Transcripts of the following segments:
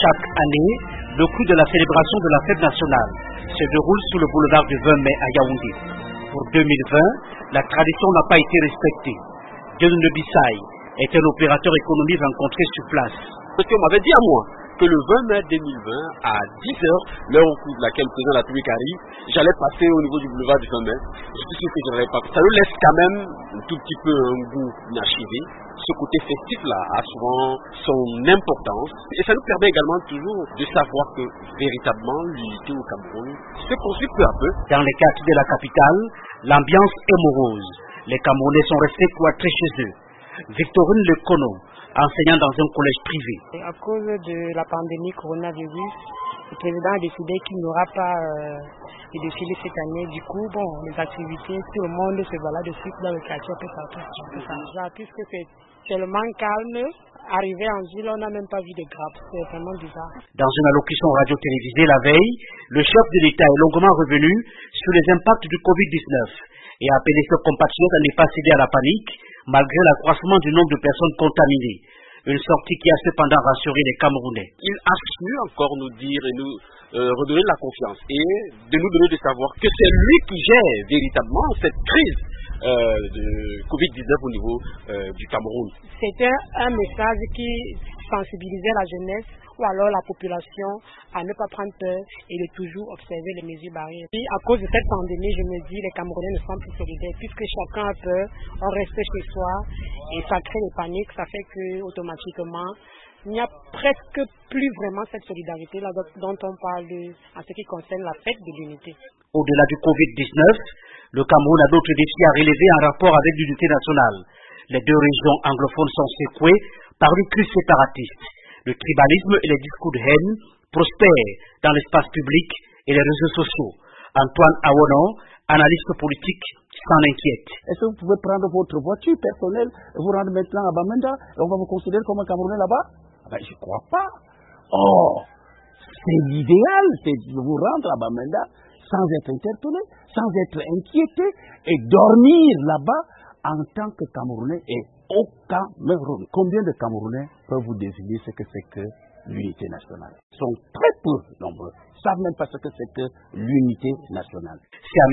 Chaque année, le clou de la célébration de la fête nationale se déroule sous le boulevard du 20 mai à Yaoundé. Pour 2020, la tradition n'a pas été respectée. Denis Bissay est un opérateur économique rencontré sur place. Parce qu'on m'avait dit à moi que le 20 mai 2020, à 10h, l'heure au cours de laquelle le président de la République arrive, j'allais passer au niveau du boulevard du 20 mai. Je suis sûr que je n'aurais pas. Ça nous laisse quand même un tout petit peu un goût inachevé. Ce côté festif-là a souvent son importance. Et ça nous permet également toujours de savoir que véritablement l'unité au Cameroun se construit peu à peu. Dans les quartiers de la capitale, l'ambiance est morose. Les Camerounais sont restés cloîtrés chez eux. Victorine Lecono, enseignant dans un collège privé. À cause de la pandémie coronavirus, le président a décidé qu'il n'y aura pas de défilé cette année. Du coup, les activités, tout le monde se balade dessus dans le quartier, puisque c'est tellement calme. Arrivé en ville, on n'a même pas vu de grappes. C'est vraiment bizarre. Dans une allocution radio-télévisée la veille, le chef de l'État est longuement revenu sur les impacts du Covid-19 et a appelé ses compatriotes à ne pas céder à la panique malgré l'accroissement du nombre de personnes contaminées. Une sortie qui a cependant rassuré les Camerounais. Il a su encore nous dire et nous redonner de la confiance et de nous donner de savoir que c'est lui qui gère véritablement cette crise de Covid-19 au niveau du Cameroun. C'était un message qui sensibilisait la jeunesse ou alors la population à ne pas prendre peur et de toujours observer les mesures barrières. Et à cause de cette pandémie, je me dis les Camerounais ne sont plus solidaires puisque chacun a peur, on reste chez soi et ça crée des paniques, ça fait que automatiquement il n'y a presque plus vraiment cette solidarité là dont on parle en ce qui concerne la fête de l'unité. Au-delà du Covid-19, le Cameroun a d'autres défis à relever en rapport avec l'unité nationale. Les deux régions anglophones sont secouées par une crise séparatiste. Le tribalisme et les discours de haine prospèrent dans l'espace public et les réseaux sociaux. Antoine Awono, analyste politique, s'en inquiète. Est-ce que vous pouvez prendre votre voiture personnelle et vous rendre maintenant à Bamenda et on va vous considérer comme un Camerounais là-bas? Je ne crois pas. Oh, c'est l'idéal, c'est de vous rendre à Bamenda sans être interpellé, sans être inquiété et dormir là-bas en tant que Camerounais et au Cameroun. Combien de Camerounais peuvent vous désigner ce que c'est que l'unité nationale? Ils sont très peu nombreux. Ils ne savent même pas ce que c'est que l'unité nationale. C'est en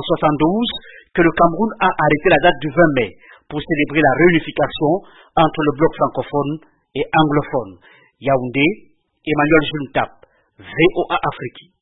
1972 que le Cameroun a arrêté la date du 20 mai pour célébrer la réunification entre le bloc francophone et anglophone. Yaoundé, Emmanuel Juntap, VOA Afrique.